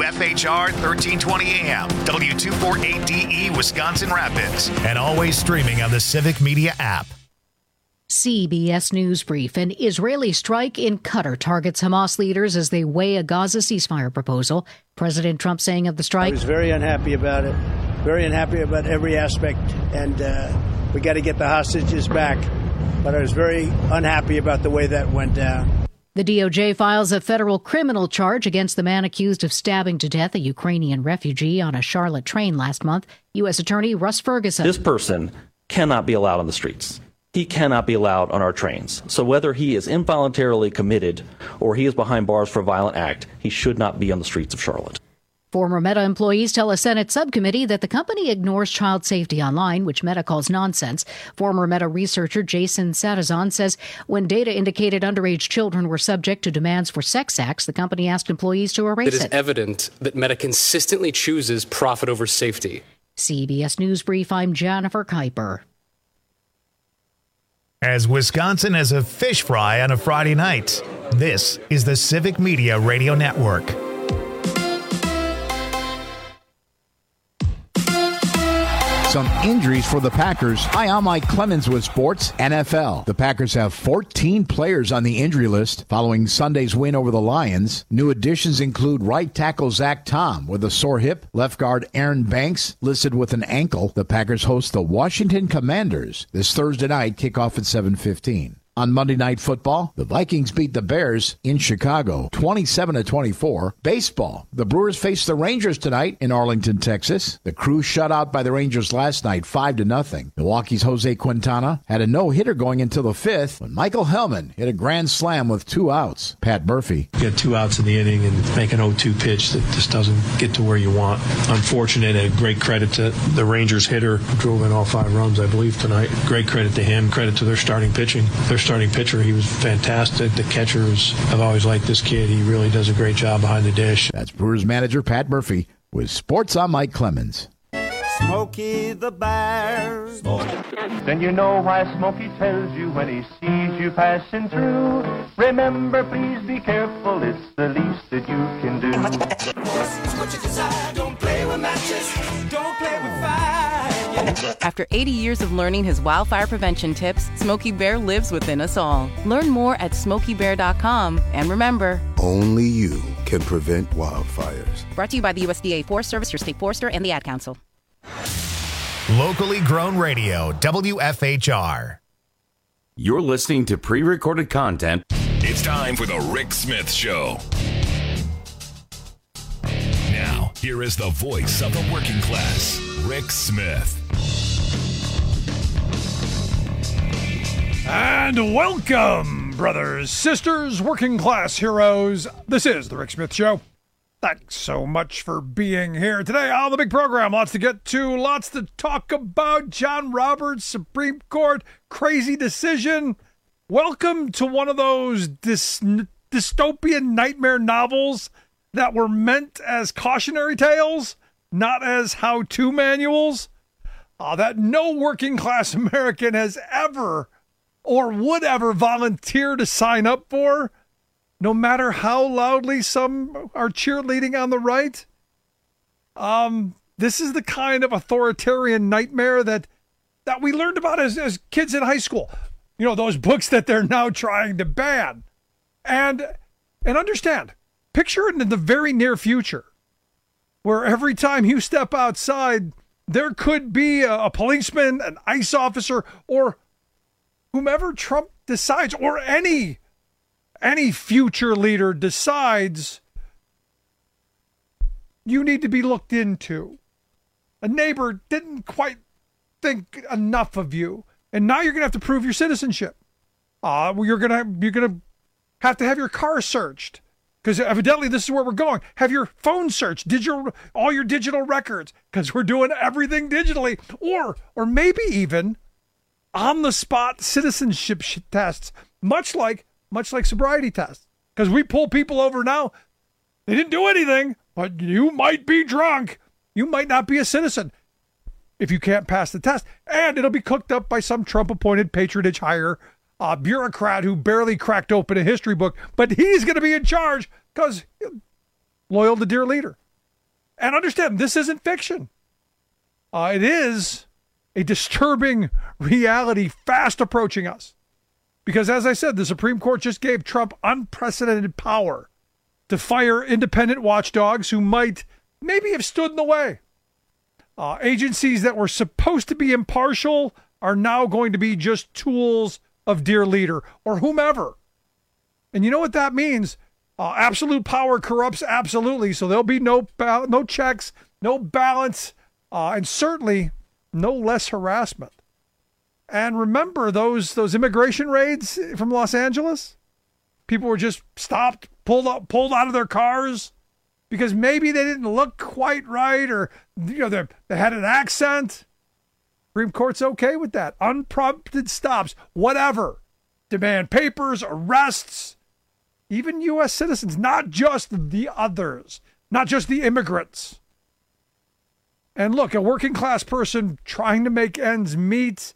WFHR 1320 AM, W248DE Wisconsin Rapids, and always streaming on the Civic Media app. CBS News Brief. An Israeli strike in Qatar targets Hamas leaders as they weigh a Gaza ceasefire proposal. President Trump saying of the strike, I was very unhappy about it, very unhappy about every aspect, and we got to get the hostages back. But I was very unhappy about the way that went down. The DOJ files a federal criminal charge against the man accused of stabbing to death a Ukrainian refugee on a Charlotte train last month. U.S. Attorney Russ Ferguson. This person cannot be allowed on the streets. He cannot be allowed on our trains. So whether he is involuntarily committed or he is behind bars for a violent act, he should not be on the streets of Charlotte. Former Meta employees tell a Senate subcommittee that the company ignores child safety online, which Meta calls nonsense. Former Meta researcher Jason Satizan says when data indicated underage children were subject to demands for sex acts, the company asked employees to erase it. It is evident that Meta consistently chooses profit over safety. CBS News Brief, I'm Jennifer Kuiper. As Wisconsin has a fish fry on a Friday night, this is the Civic Media Radio Network. Some injuries for the Packers. Hi, I'm Mike Clemens with Sports NFL. The Packers have 14 players on the injury list following Sunday's win over the Lions. New additions include right tackle Zach Tom with a sore hip, left guard Aaron Banks listed with an ankle. The Packers host the Washington Commanders this Thursday night, kickoff at 7:15. On Monday Night Football, the Vikings beat the Bears in Chicago, 27-24. Baseball, the Brewers face the Rangers tonight in Arlington, Texas. The Crew shut out by the Rangers last night, 5-0. Milwaukee's Jose Quintana had a no-hitter going until the fifth when Michael Hellman hit a grand slam with 2 outs. Pat Murphy. You get 2 outs in the inning and make an 0-2 pitch that just doesn't get to where you want. Unfortunate, a great credit to the Rangers hitter who drove in all 5 runs, I believe, tonight. Great credit to him, credit to their starting pitching. Their starting pitcher, he was fantastic. The catchers, I've always liked this kid. He really does a great job behind the dish. That's Brewers manager Pat Murphy with Sports. I'm Mike Clemens. Smokey the Bear. Then you know why Smokey tells you when he sees you passing through. Remember, please be careful. It's the least that you can do. Don't play with matches. Don't play with fire. After 80 years of learning his wildfire prevention tips, Smokey Bear lives within us all. Learn more at SmokeyBear.com. And remember, only you can prevent wildfires. Brought to you by the USDA Forest Service, your state forester, and the Ad Council. Locally grown radio, WFHR. You're listening to pre-recorded content. It's time for the Rick Smith Show. Now, here is the voice of the working class, Rick Smith. And welcome, brothers, sisters, working class heroes. This is the Rick Smith Show. Thanks so much for being here today on the big program. Lots to get to, lots to talk about. John Roberts, Supreme Court, crazy decision. Welcome to one of those dystopian nightmare novels that were meant as cautionary tales, not as how-to manuals, that no working class American has ever or would ever volunteer to sign up for, no matter how loudly some are cheerleading on the right. This is the kind of authoritarian nightmare that we learned about as kids in high school. You know, those books that they're now trying to ban. And understand, picture it in the very near future, where every time you step outside, there could be a policeman, an ICE officer, or whomever Trump decides, or any future leader decides you need to be looked into. A neighbor didn't quite think enough of you, and now you're going to have to prove your citizenship. You're going to have to have your car searched, because evidently this is where we're going. Have your phone searched, all your digital records, because we're doing everything digitally, or maybe even on-the-spot citizenship tests, much like sobriety tests. Because we pull people over now, they didn't do anything, but you might be drunk. You might not be a citizen if you can't pass the test. And it'll be cooked up by some Trump-appointed patronage hire bureaucrat who barely cracked open a history book, but he's going to be in charge because loyal to dear leader. And understand, this isn't fiction. It is a disturbing reality fast approaching us. Because as I said, the Supreme Court just gave Trump unprecedented power to fire independent watchdogs who might maybe have stood in the way. Agencies that were supposed to be impartial are now going to be just tools of dear leader or whomever. And you know what that means? Absolute power corrupts absolutely. So there'll be no checks, no balance, and certainly no less harassment. And remember those immigration raids from Los Angeles? People were just stopped, pulled out of their cars because maybe they didn't look quite right, or they had an accent. Supreme Court's okay with that. Unprompted stops, whatever. Demand papers, arrests, even U.S. citizens, not just the others, not just the immigrants. And look, a working class person trying to make ends meet,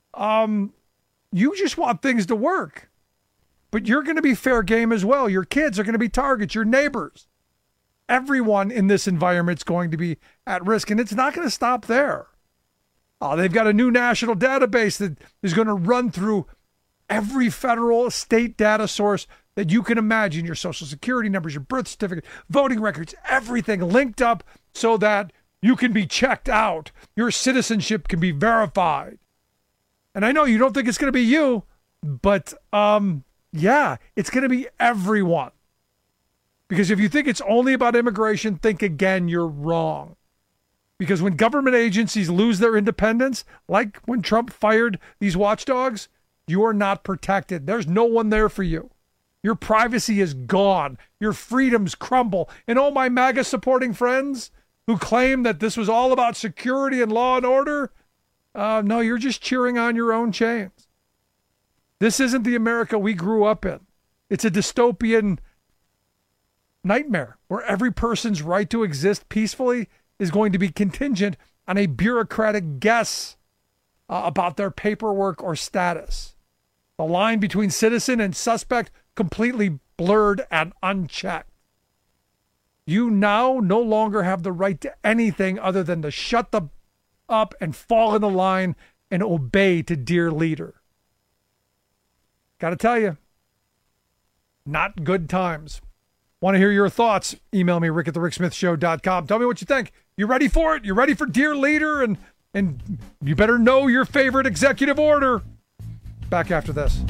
you just want things to work. But you're going to be fair game as well. Your kids are going to be targets, your neighbors. Everyone in this environment's going to be at risk, and it's not going to stop there. They've got a new national database that is going to run through every federal state data source that you can imagine, your social security numbers, your birth certificate, voting records, everything linked up so that you can be checked out. Your citizenship can be verified. And I know you don't think it's going to be you, but yeah, it's going to be everyone. Because if you think it's only about immigration, think again, you're wrong. Because when government agencies lose their independence, like when Trump fired these watchdogs, you are not protected. There's no one there for you. Your privacy is gone. Your freedoms crumble. And oh, my MAGA supporting friends who claim that this was all about security and law and order, no, you're just cheering on your own chains. This isn't the America we grew up in. It's a dystopian nightmare where every person's right to exist peacefully is going to be contingent on a bureaucratic guess about their paperwork or status. The line between citizen and suspect completely blurred and unchecked. You now no longer have the right to anything other than to shut up and fall in the line and obey to dear leader. Got to tell you, not good times. Want to hear your thoughts? Email me, rick@thericksmithshow.com. Tell me what you think. You ready for it? You ready for dear leader? And you better know your favorite executive order. Back after this.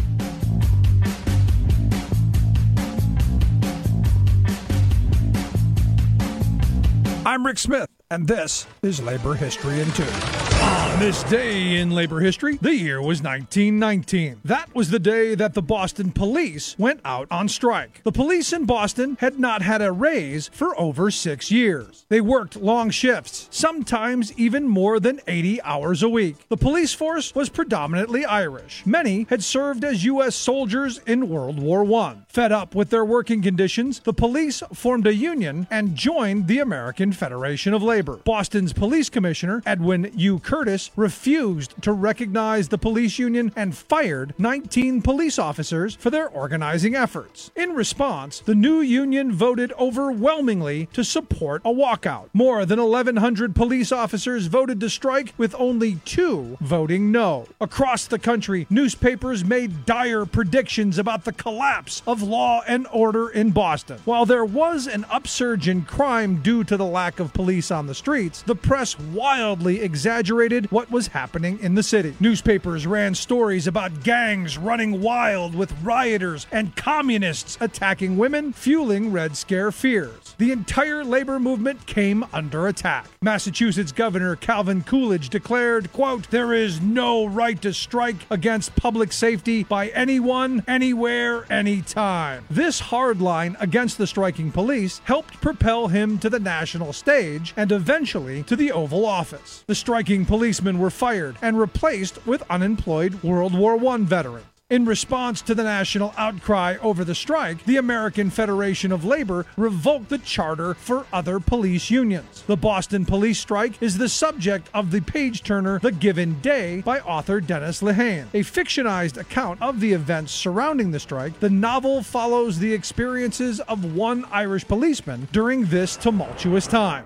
I'm Rick Smith, and this is Labor History in 2. On this day in labor history, the year was 1919. That was the day that the Boston police went out on strike. The police in Boston had not had a raise for over 6 years. They worked long shifts, sometimes even more than 80 hours a week. The police force was predominantly Irish. Many had served as U.S. soldiers in World War I. Fed up with their working conditions, the police formed a union and joined the American Federation of Labor. Boston's police commissioner, Edwin U. Curtis, refused to recognize the police union and fired 19 police officers for their organizing efforts. In response, the new union voted overwhelmingly to support a walkout. More than 1,100 police officers voted to strike, with only 2 voting no. Across the country, newspapers made dire predictions about the collapse of law and order in Boston. While there was an upsurge in crime due to the lack of police on the streets, the press wildly exaggerated what was happening in the city. Newspapers ran stories about gangs running wild with rioters and communists attacking women, fueling Red Scare fears. The entire labor movement came under attack. Massachusetts Governor Calvin Coolidge declared, quote, "There is no right to strike against public safety by anyone, anywhere, anytime." This hard line against the striking police helped propel him to the national stage and eventually to the Oval Office. The striking policemen were fired and replaced with unemployed World War I veterans. In response to the national outcry over the strike, the American Federation of Labor revoked the charter for other police unions. The Boston police strike is the subject of the page-turner The Given Day by author Dennis Lehane. A fictionized account of the events surrounding the strike, the novel follows the experiences of one Irish policeman during this tumultuous time.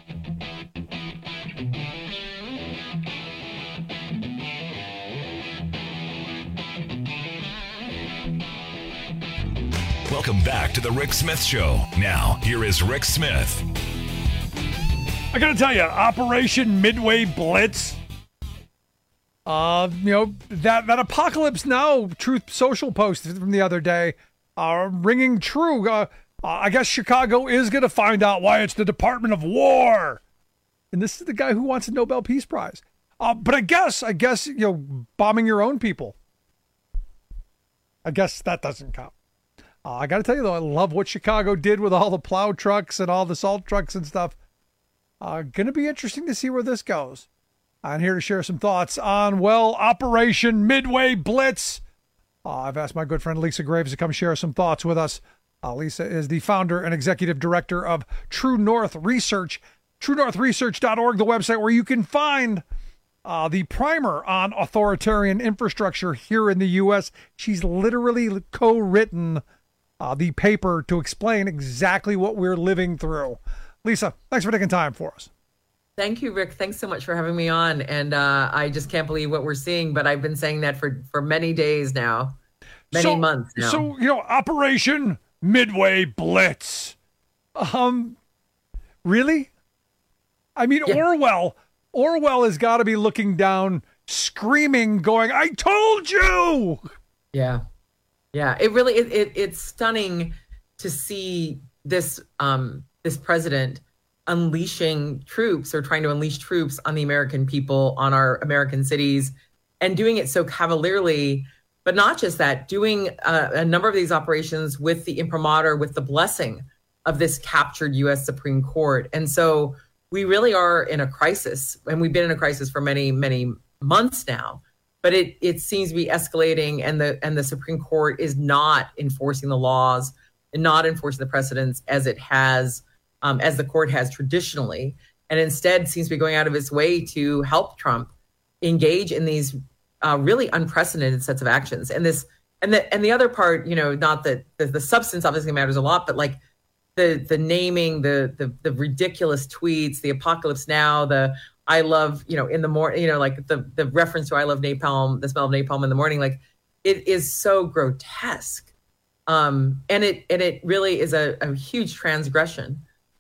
Welcome back to the Rick Smith Show. Now, here is Rick Smith. I got to tell you, Operation Midway Blitz, that Apocalypse Now Truth Social post from the other day, ringing true. I guess Chicago is going to find out why it's the Department of War. And this is the guy who wants a Nobel Peace Prize. But I guess, bombing your own people, I guess that doesn't count. I got to tell you, though, I love what Chicago did with all the plow trucks and all the salt trucks and stuff. Going to be interesting to see where this goes. I'm here to share some thoughts on, Operation Midway Blitz. I've asked my good friend Lisa Graves to come share some thoughts with us. Lisa is the founder and executive director of True North Research, truenorthresearch.org, the website where you can find the primer on authoritarian infrastructure here in the U.S. She's literally co-written the paper to explain exactly what we're living through. Lisa, thanks for taking time for us. Thank you, Rick. Thanks so much for having me on. And I just can't believe what we're seeing, but I've been saying that for many days now, many months now. So, Operation Midway Blitz. Really? I mean, yeah. Orwell has got to be looking down, screaming, going, I told you! Yeah. Yeah, it really it's stunning to see this this president unleashing troops or trying to unleash troops on the American people, on our American cities, and doing it so cavalierly. But not just that, doing a number of these operations with the imprimatur, with the blessing of this captured U.S. Supreme Court. And so we really are in a crisis, and we've been in a crisis for many, many months now. But it seems to be escalating, and the Supreme Court is not enforcing the laws and not enforcing the precedents as it has, as the court has traditionally, and instead seems to be going out of its way to help Trump engage in these really unprecedented sets of actions. And the other part, not that the substance obviously matters a lot, but like the naming, the ridiculous tweets, the Apocalypse Now, the I love, in the morning, like the reference to I love napalm, the smell of napalm in the morning, like it is so grotesque. And it really is a huge transgression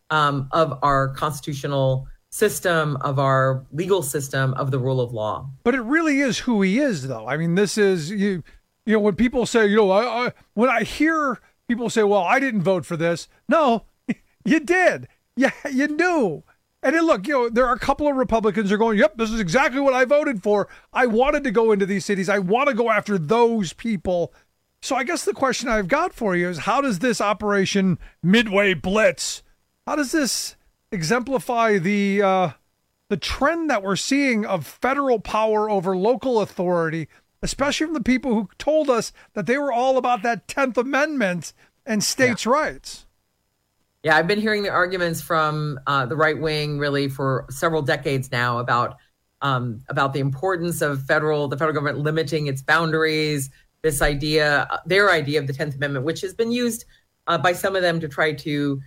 of our constitutional system, of our legal system, of the rule of law. But it really is who he is, though. I mean, this is, when people say, when I hear people say, well, I didn't vote for this. No, you did. Yeah, you knew. And then look, there are a couple of Republicans who are going, yep, this is exactly what I voted for. I wanted to go into these cities. I want to go after those people. So I guess the question I've got for you is, how does this Operation Midway Blitz, how does this exemplify the trend that we're seeing of federal power over local authority, especially from the people who told us that they were all about that 10th Amendment and states' rights? Yeah, I've been hearing the arguments from the right wing really for several decades now about the importance of the federal government limiting its boundaries. This idea, their idea of the 10th Amendment, which has been used by some of them to try to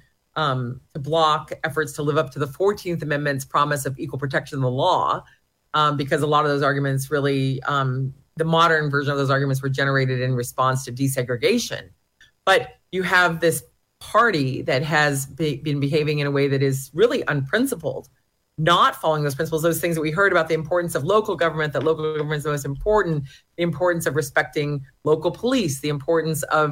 block efforts to live up to the 14th Amendment's promise of equal protection of the law, because a lot of those arguments really, the modern version of those arguments were generated in response to desegregation. But you have this party that has been behaving in a way that is really unprincipled, not following those principles, those things that we heard about, the importance of local government, that local government is the most important, the importance of respecting local police, the importance of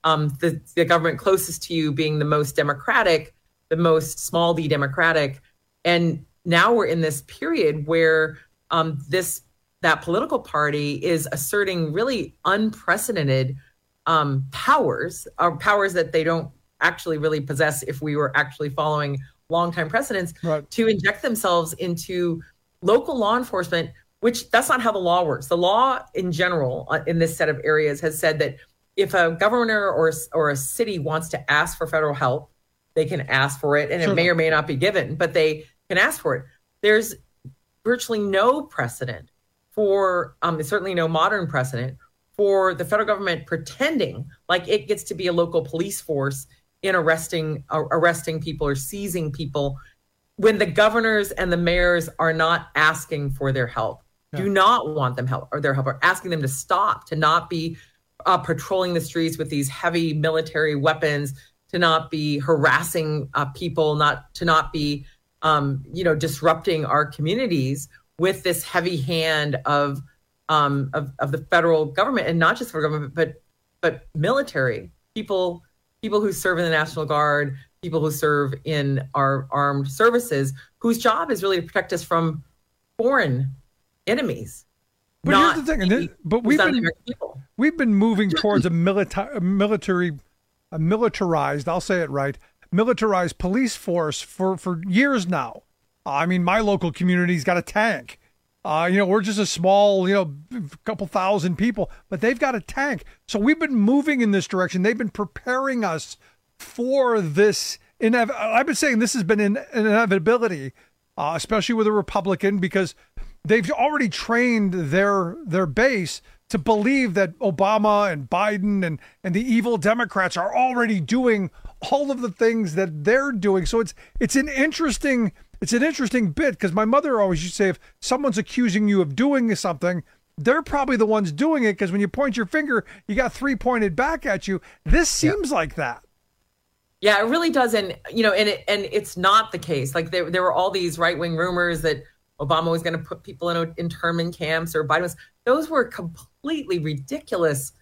the government closest to you being the most democratic, the most small d democratic. And now we're in this period where that political party is asserting really unprecedented powers that they don't actually really possess if we were actually following longtime precedents, right, to inject themselves into local law enforcement, which that's not how the law works. The law in general in this set of areas has said that if a governor or a city wants to ask for federal help, they can ask for it, and it may or may not be given, but they can ask for it. There's virtually no precedent for, certainly no modern precedent for the federal government pretending like it gets to be a local police force in arresting people or seizing people when the governors and the mayors are not asking for their help, do not want them help or their help, or asking them to stop, to not be patrolling the streets with these heavy military weapons, to not be harassing people, to not be disrupting our communities with this heavy hand of the federal government, and not just federal government, but military people who serve in the National Guard, people who serve in our armed services, whose job is really to protect us from foreign enemies. But here's the thing, we've been moving towards a militarized, I'll say it right, militarized police force for years now. I mean, my local community's got a tank. We're just a small, couple thousand people, but they've got a tank. So we've been moving in this direction. They've been preparing us for this. I've been saying this has been an inevitability, especially with a Republican, because they've already trained their base to believe that Obama and Biden and the evil Democrats are already doing all of the things that they're doing. So it's an interesting bit, because my mother always used to say, if someone's accusing you of doing something, they're probably the ones doing it, because when you point your finger, you got three pointed back at you. This seems like that. Yeah, it really doesn't, and it's not the case. Like there were all these right-wing rumors that Obama was going to put people in internment camps, or Biden was. Those were completely ridiculous,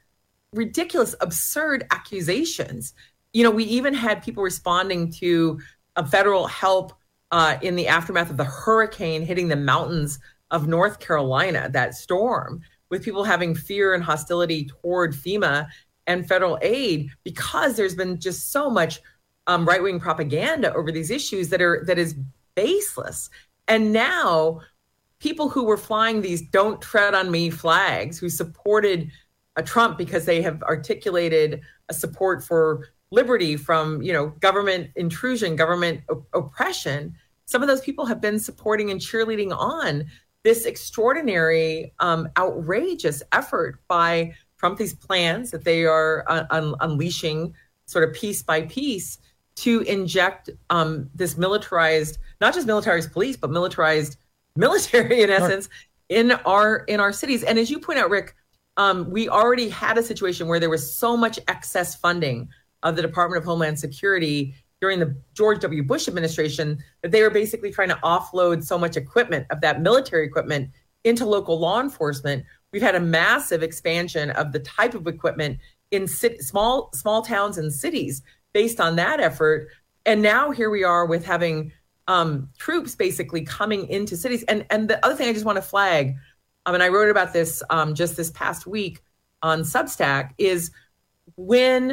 absurd accusations. We even had people responding to a federal help in the aftermath of the hurricane hitting the mountains of North Carolina, that storm, with people having fear and hostility toward FEMA and federal aid, because there's been just so much right-wing propaganda over these issues that is baseless. And now people who were flying these "Don't Tread on Me" flags, who supported Trump because they have articulated a support for liberty from, government intrusion, government oppression, some of those people have been supporting and cheerleading on this extraordinary, outrageous effort by Trump, these plans that they are unleashing sort of piece by piece to inject this militarized, not just militarized police, but militarized military, in essence, in our cities. And as you point out, Rick, we already had a situation where there was so much excess funding of the Department of Homeland Security during the George W. Bush administration that they were basically trying to offload so much equipment, of that military equipment, into local law enforcement. We've had a massive expansion of the type of equipment in small towns and cities based on that effort. And now here we are with having troops basically coming into cities. And the other thing I just want to flag, and I wrote about this just this past week on Substack, is when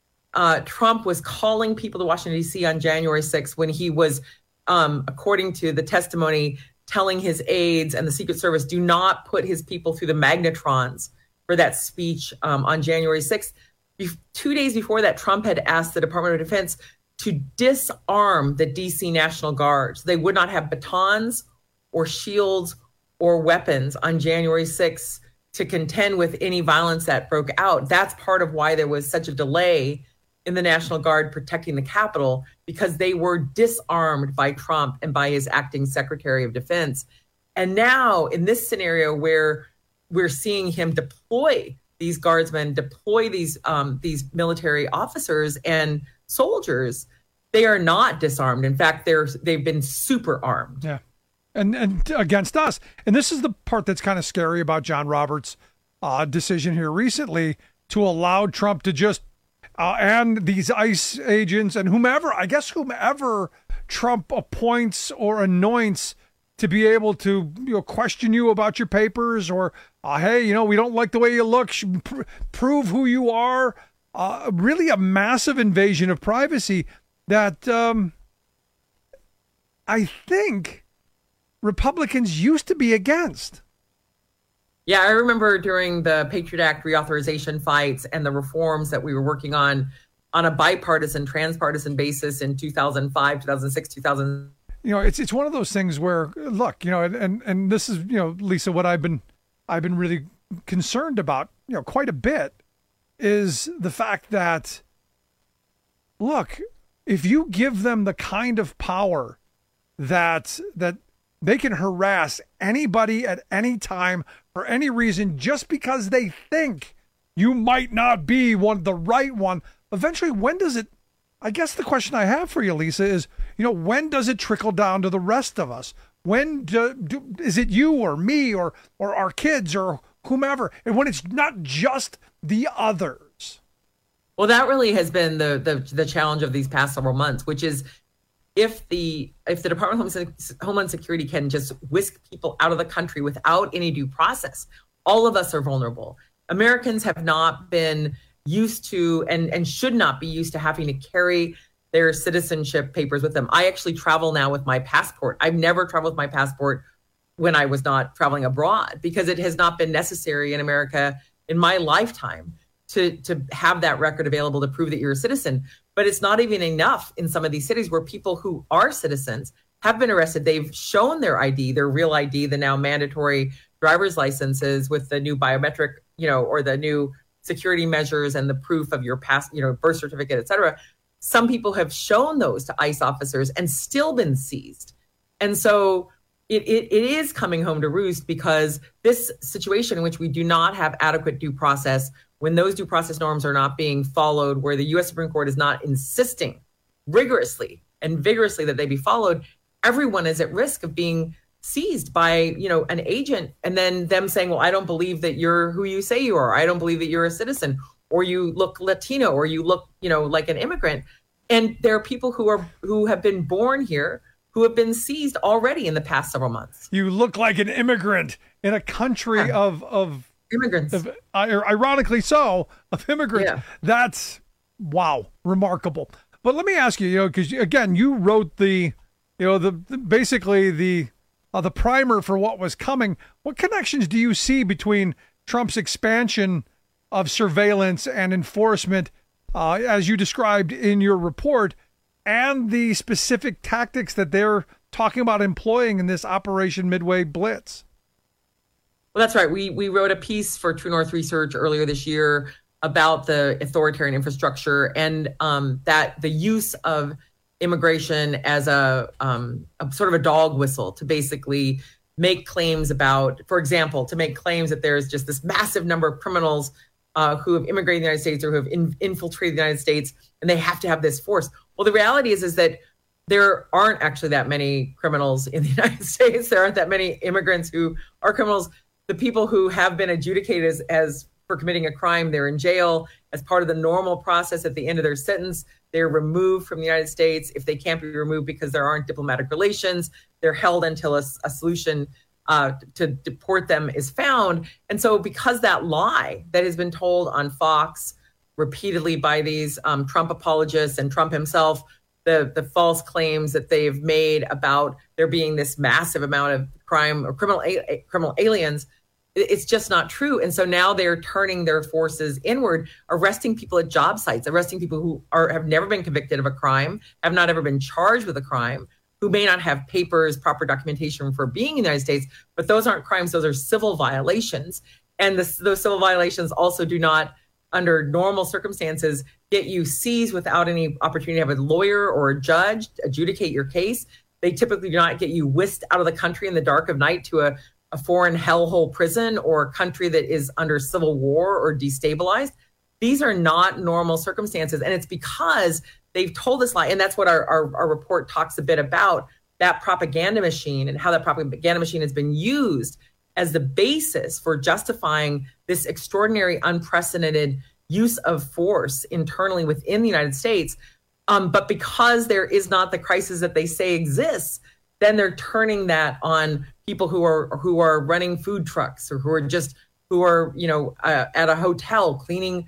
Trump was calling people to Washington, D.C. on January 6th, when he was, according to the testimony, telling his aides and the Secret Service, do not put his people through the magnetrons for that speech on January 6th. 2 days before that, Trump had asked the Department of Defense to disarm the D.C. National Guard. So they would not have batons or shields or weapons on January 6th to contend with any violence that broke out. That's part of why there was such a delay in the National Guard protecting the Capitol, because they were disarmed by Trump and by his acting Secretary of Defense. And now in this scenario where we're seeing him deploy these guardsmen, deploy these military officers and soldiers, they are not disarmed. In fact, they've been super armed. Yeah. And against us. And this is the part that's kind of scary about John Roberts' decision here recently, to allow Trump to just and these ICE agents and whomever Trump appoints or anoints to be able to question you about your papers, or hey, we don't like the way you look, prove who you are. Really a massive invasion of privacy that I think Republicans used to be against. Yeah, I remember during the Patriot Act reauthorization fights and the reforms that we were working on a bipartisan, transpartisan basis in 2005, 2006, 2000. It's one of those things where, look, and this is, Lisa, what I've been really concerned about, quite a bit, is the fact that, look, if you give them the kind of power that they can harass anybody at any time for any reason just because they think you might not be the right one. Eventually, when does it, I guess the question I have for you, Lisa, is, when does it trickle down to the rest of us? When is it you or me or our kids or whomever? And when it's not just the others? Well, that really has been the challenge of these past several months, which is if the Department of Homeland Security can just whisk people out of the country without any due process, all of us are vulnerable. Americans have not been used to and should not be used to having to carry their citizenship papers with them. I actually travel now with my passport. I've never traveled with my passport when I was not traveling abroad because it has not been necessary in America in my lifetime to have that record available to prove that you're a citizen. But it's not even enough in some of these cities where people who are citizens have been arrested. They've shown their ID, their real ID, the now mandatory driver's licenses with the new biometric, or the new security measures and the proof of your birth certificate, et cetera. Some people have shown those to ICE officers and still been seized. And so it is coming home to roost because this situation in which we do not have adequate due process, when those due process norms are not being followed, where the U.S. Supreme Court is not insisting rigorously and vigorously that they be followed, everyone is at risk of being seized by, an agent and then them saying, well, I don't believe that you're who you say you are. I don't believe that you're a citizen, or you look Latino, or you look, like an immigrant. And there are people who have been born here who have been seized already in the past several months. You look like an immigrant in a country of immigrants, ironically so, of immigrants. Yeah. That's, wow, remarkable. But let me ask you, because again, you wrote the primer for what was coming. What connections do you see between Trump's expansion of surveillance and enforcement, as you described in your report, and the specific tactics that they're talking about employing in this Operation Midway Blitz? Well, that's right. We wrote a piece for True North Research earlier this year about the authoritarian infrastructure and that the use of immigration as a sort of a dog whistle to basically make claims about, for example, to make claims that there's just this massive number of criminals who have immigrated in the United States or who have infiltrated the United States, and they have to have this force. Well, the reality is that there aren't actually that many criminals in the United States. There aren't that many immigrants who are criminals. The people who have been adjudicated as for committing a crime, they're in jail as part of the normal process. At the end of their sentence, they're removed from the United States. If they can't be removed because there aren't diplomatic relations, they're held until a solution to deport them is found. And so because that lie that has been told on Fox repeatedly by these Trump apologists and Trump himself, the false claims that they've made about there being this massive amount of crime or criminal aliens, it's just not true. And so now they're turning their forces inward, arresting people at job sites, arresting people who have never been convicted of a crime, have not ever been charged with a crime, who may not have papers, proper documentation for being in the United States, but those aren't crimes. Those are civil violations. And those civil violations also do not, under normal circumstances, get you seized without any opportunity to have a lawyer or a judge adjudicate your case. They typically do not get you whisked out of the country in the dark of night to a foreign hellhole prison or a country that is under civil war or destabilized. These are not normal circumstances. And it's because they've told this lie. And that's what our report talks a bit about, that propaganda machine and how that propaganda machine has been used as the basis for justifying this extraordinary, unprecedented use of force internally within the United States. But because there is not the crisis that they say exists, then they're turning that on people who are running food trucks or who are at a hotel cleaning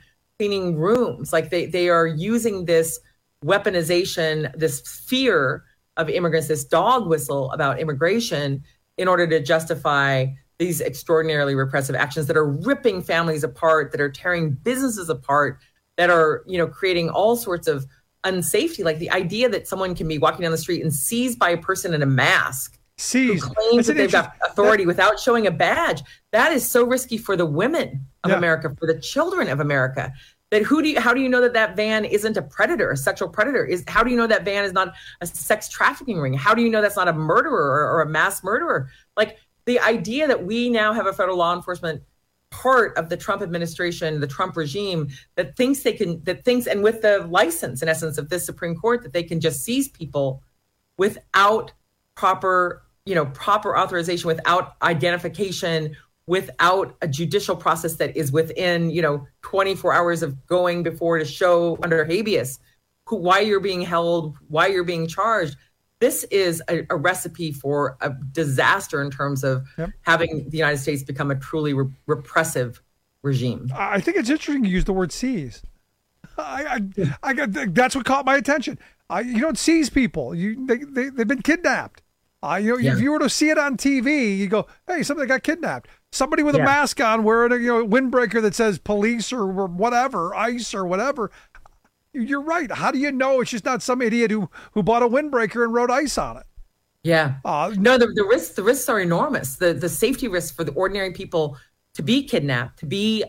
rooms. Like they are using this weaponization, this fear of immigrants, this dog whistle about immigration in order to justify these extraordinarily repressive actions that are ripping families apart, that are tearing businesses apart, that are, creating all sorts of unsafety. Like the idea that someone can be walking down the street and seized by a person in a mask who claims that they've got authority without showing a badge. That is so risky for the women of America, for the children of America. That how do you know that van isn't a predator, a sexual predator? How do you know that van is not a sex trafficking ring? How do you know that's not a murderer or a mass murderer? Like, the idea that we now have a federal law enforcement part of the Trump administration, the Trump regime, that thinks, and with the license, in essence, of this Supreme Court, that they can just seize people without proper authorization, without identification, without a judicial process that is within, 24 hours of going before to show under habeas why you're being held, why you're being charged. This is a recipe for a disaster in terms of having the United States become a truly repressive regime. I think it's interesting you use the word seize. That's what caught my attention. You don't seize people. They've been kidnapped. If you were to see it on TV, you go, hey, somebody got kidnapped. Somebody with a mask on wearing a windbreaker that says police or whatever, ICE or whatever. You're right. How do you know it's just not some idiot who bought a windbreaker and wrote ICE on it? Yeah. No, the risks are enormous. The safety risks for the ordinary people to be kidnapped, to be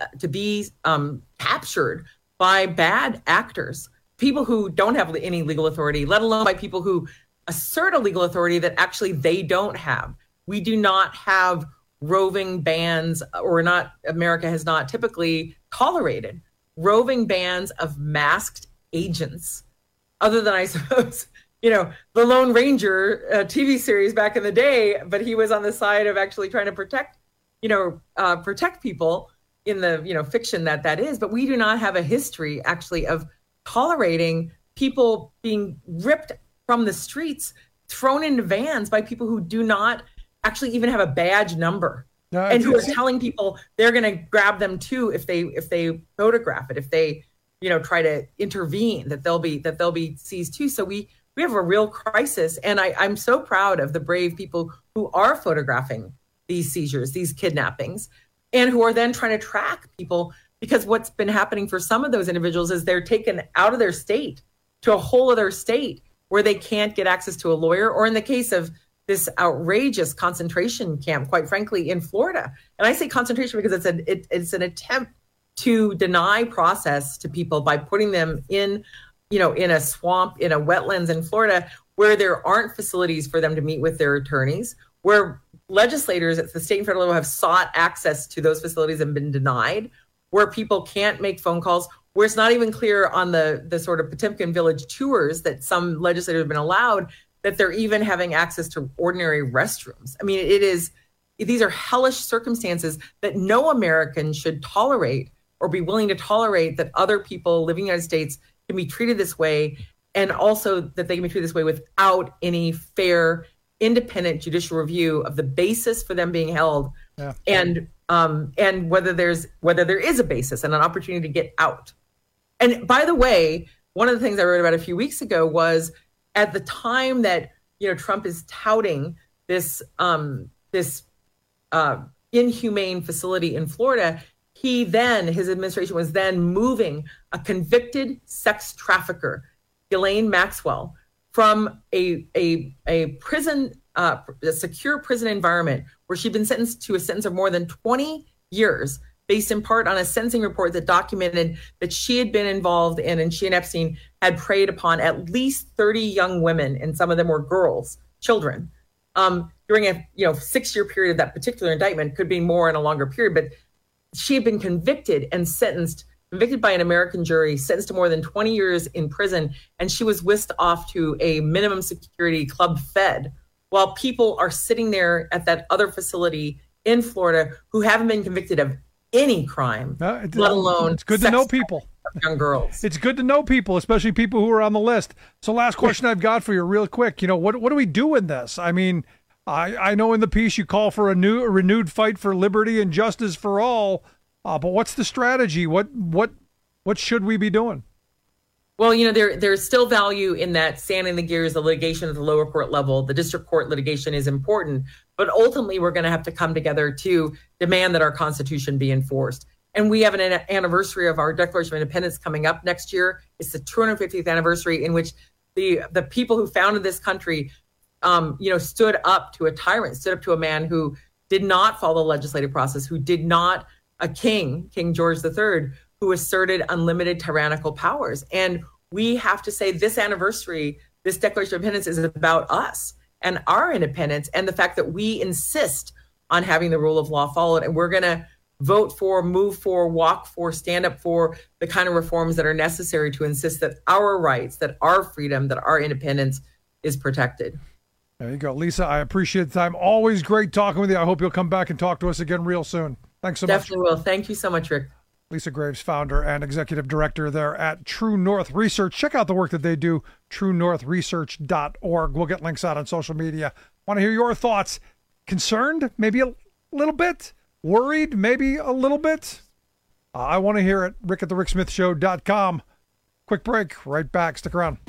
captured by bad actors, people who don't have any legal authority, let alone by people who assert a legal authority that actually they don't have. We do not have roving bands, America has not typically tolerated roving bands of masked agents, other than, I suppose, the Lone Ranger TV series back in the day, but he was on the side of actually trying to protect people in the, fiction that is. But we do not have a history actually of tolerating people being ripped from the streets, thrown into vans by people who do not actually even have a badge number, and who are telling people they're going to grab them too if they photograph it, if they try to intervene, that they'll be seized too. So we have a real crisis, and I'm so proud of the brave people who are photographing these seizures, these kidnappings, and who are then trying to track people, because what's been happening for some of those individuals is they're taken out of their state to a whole other state where they can't get access to a lawyer, or in the case of this outrageous concentration camp, quite frankly, in Florida. And I say concentration because it's an attempt to deny process to people by putting them in a swamp, in a wetlands in Florida, where there aren't facilities for them to meet with their attorneys, where legislators at the state and federal level have sought access to those facilities and been denied, where people can't make phone calls, where it's not even clear on the sort of Potemkin Village tours that some legislators have been allowed that they're even having access to ordinary restrooms. I mean, these are hellish circumstances that no American should tolerate or be willing to tolerate, that other people living in the United States can be treated this way, and also that they can be treated this way without any fair, independent judicial review of the basis for them being held, and whether there is a basis and an opportunity to get out. And by the way, one of the things I wrote about a few weeks ago was, at the time that Trump is touting this inhumane facility in Florida, his administration was then moving a convicted sex trafficker, Ghislaine Maxwell, from a prison, a secure prison environment where she'd been sentenced to a sentence of more than 20 years, based in part on a sentencing report that documented that she had been involved in, and she and Epstein had preyed upon at least 30 young women, and some of them were children, during a 6-year period of that particular indictment. Could be more in a longer period, but she had been convicted by an American jury, sentenced to more than 20 years in prison, and she was whisked off to a minimum security Club Fed, while people are sitting there at that other facility in Florida who haven't been convicted of any crime, let alone it's good to know people, young girls. It's good to know people, especially people who are on the list. So last question I've got for you real quick, what do we do in this? I mean, I know in the piece you call for a renewed fight for liberty and justice for all, but what's the strategy? What should we be doing? Well, there's still value in that sanding the gears, the litigation at the lower court level. The district court litigation is important, but ultimately we're going to have to come together to demand that our Constitution be enforced. And we have an anniversary of our Declaration of Independence coming up next year. It's the 250th anniversary, in which the people who founded this country, stood up to a tyrant, stood up to a man who did not follow the legislative process, who did not, King George III, who asserted unlimited tyrannical powers. And we have to say this anniversary, this Declaration of Independence is about us and our independence and the fact that we insist on having the rule of law followed. And we're going to vote for, move for, walk for, stand up for the kind of reforms that are necessary to insist that our rights, that our freedom, that our independence is protected. There you go. Lisa, I appreciate the time. Always great talking with you. I hope you'll come back and talk to us again real soon. Thanks so much. Definitely will. Thank you so much, Rick. Lisa Graves, founder and executive director there at True North Research. Check out the work that they do, truenorthresearch.org. We'll get links out on social media. Want to hear your thoughts? Concerned? Maybe a little bit? Worried? Maybe a little bit? I want to hear it. Rick at thericksmithshow.com. Quick break. Right back. Stick around.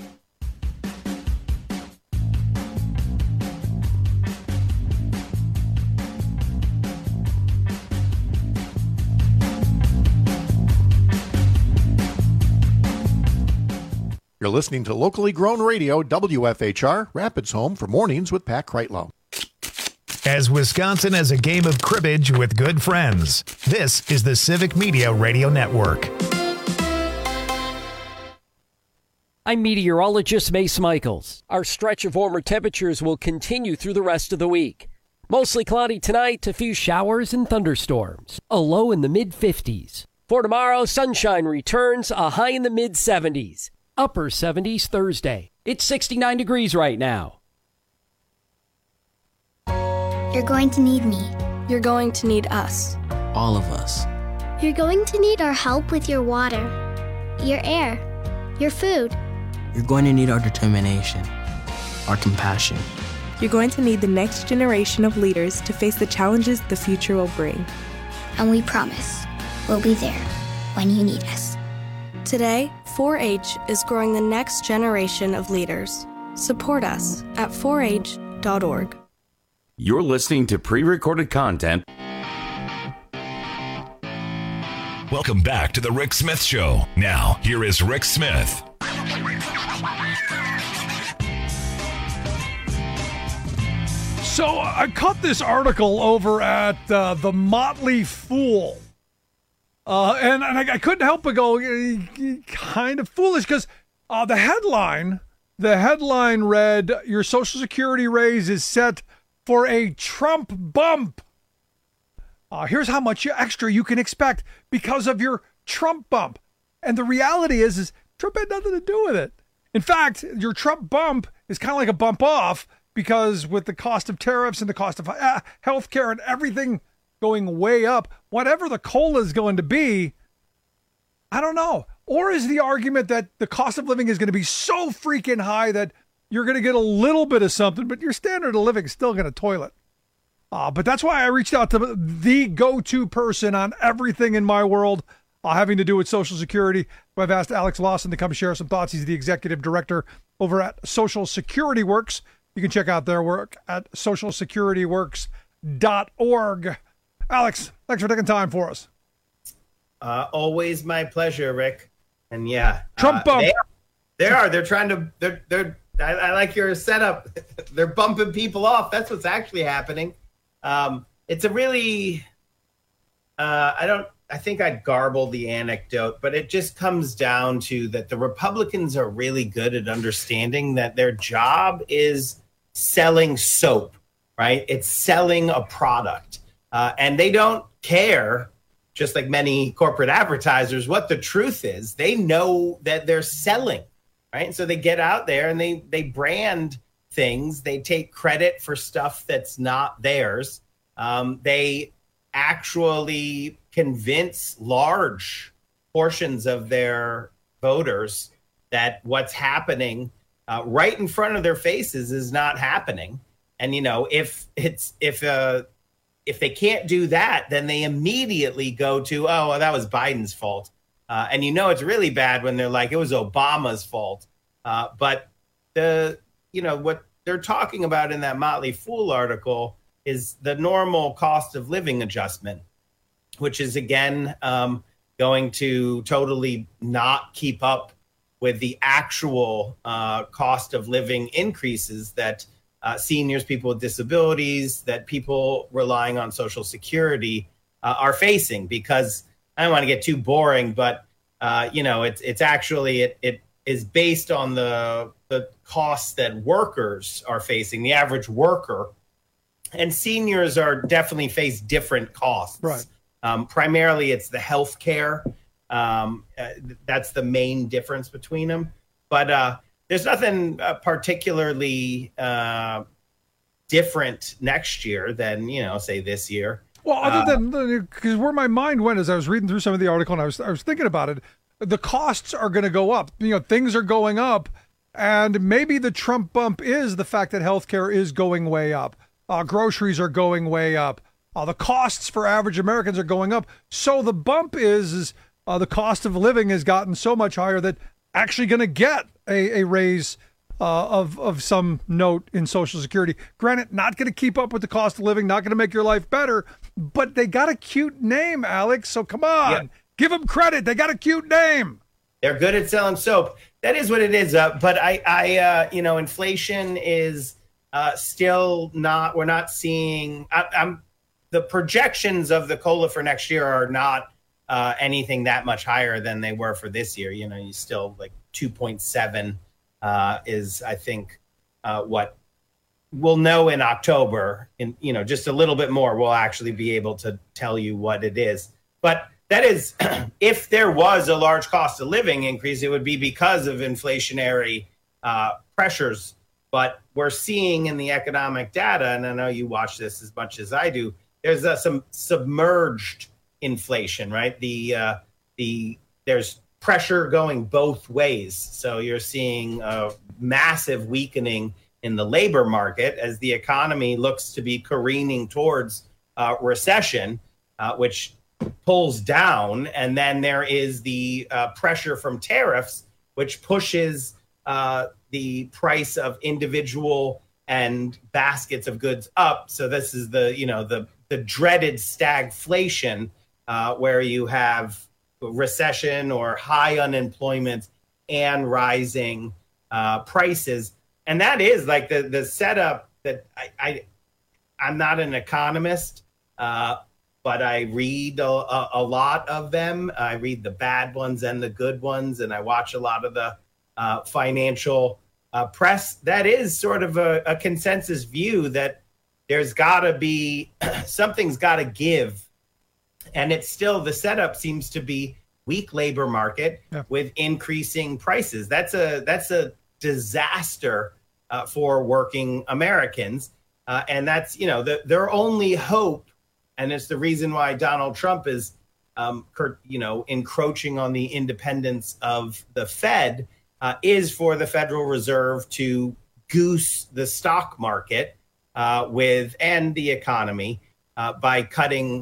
You're listening to locally grown radio, WFHR, Rapids home for Mornings with Pat Kreitlow. As Wisconsin has a game of cribbage with good friends, this is the Civic Media Radio Network. I'm meteorologist Mace Michaels. Our stretch of warmer temperatures will continue through the rest of the week. Mostly cloudy tonight, a few showers and thunderstorms. A low in the mid-50s. For tomorrow, sunshine returns, a high in the mid-70s. Upper 70s Thursday. It's 69 degrees right now. You're going to need me. You're going to need us. All of us. You're going to need our help with your water, your air, your food. You're going to need our determination, our compassion. You're going to need the next generation of leaders to face the challenges the future will bring. And we promise we'll be there when you need us. Today, 4-H is growing the next generation of leaders. Support us at 4h.org. You're listening to pre-recorded content. Welcome back to the Rick Smith Show. Now, here is Rick Smith. So I caught this article over at The Motley Fool. And I couldn't help but go kind of foolish because the headline read, "Your Social Security raise is set for a Trump bump. Here's how much extra you can expect because of your Trump bump." And the reality is Trump had nothing to do with it. In fact, your Trump bump is kind of like a bump off because with the cost of tariffs and the cost of healthcare and everything going way up, whatever the COLA is going to be, I don't know. Or is the argument that the cost of living is going to be so freaking high that you're going to get a little bit of something, but your standard of living is still going to toilet. But that's why I reached out to the go-to person on everything in my world having to do with Social Security. I've asked Alex Lawson to come share some thoughts. He's the executive director over at Social Security Works. You can check out their work at socialsecurityworks.org. Alex, thanks for taking time for us. Always my pleasure, Rick. And yeah, Trump bump. They're trying to. I like your setup. They're bumping people off. That's what's actually happening. It's a really. I think I'd garble the anecdote, but it just comes down to that the Republicans are really good at understanding that their job is selling soap, right? It's selling a product. And they don't care, just like many corporate advertisers, what the truth is. They know that they're selling, right? So they get out there and they brand things. They take credit for stuff that's not theirs. They actually convince large portions of their voters that what's happening right in front of their faces is not happening. And, you know, if they can't do that, then they immediately go to, oh, well, that was Biden's fault. And you know it's really bad when they're like, it was Obama's fault. But what they're talking about in that Motley Fool article is the normal cost of living adjustment, which is, again, going to totally not keep up with the actual cost of living increases that seniors, people with disabilities, that people relying on Social Security are facing. Because I don't want to get too boring, but it's actually it is based on the costs that workers are facing, the average worker, and seniors are definitely face different costs. Right. Primarily, it's the health care. That's the main difference between them. But there's nothing particularly different next year than, say this year. Well, other than because where my mind went as I was reading through some of the article and I was thinking about it, the costs are going to go up. Things are going up, and maybe the Trump bump is the fact that healthcare is going way up. Groceries are going way up. The costs for average Americans are going up. So the bump is the cost of living has gotten so much higher that actually going to get a raise of some note in Social Security. Granted, not going to keep up with the cost of living, not going to make your life better, but they got a cute name, Alex. So come on, yeah. Give them credit. They got a cute name. They're good at selling soap. That is what it is. But inflation is still not. We're not seeing. The projections of the COLA for next year are not anything that much higher than they were for this year. You still like 2.7 is, I think, what we'll know in October. In just a little bit more, we'll actually be able to tell you what it is. But that is, if there was a large cost of living increase, it would be because of inflationary pressures. But we're seeing in the economic data, and I know you watch this as much as I do, there's some submerged inflation, right? There's pressure going both ways. So you're seeing a massive weakening in the labor market as the economy looks to be careening towards recession, which pulls down. And then there is the pressure from tariffs, which pushes the price of individual and baskets of goods up. So this is the dreaded stagflation, where you have recession or high unemployment and rising prices. And that is like the setup that I'm not an economist, but I read a lot of them. I read the bad ones and the good ones, and I watch a lot of the financial press. That is sort of a consensus view that there's got to be something's got to give. And it's still, the setup seems to be weak labor market with increasing prices. That's a disaster for working Americans. And that's, their only hope. And it's the reason why Donald Trump is, encroaching on the independence of the Fed, is for the Federal Reserve to goose the stock market and the economy by cutting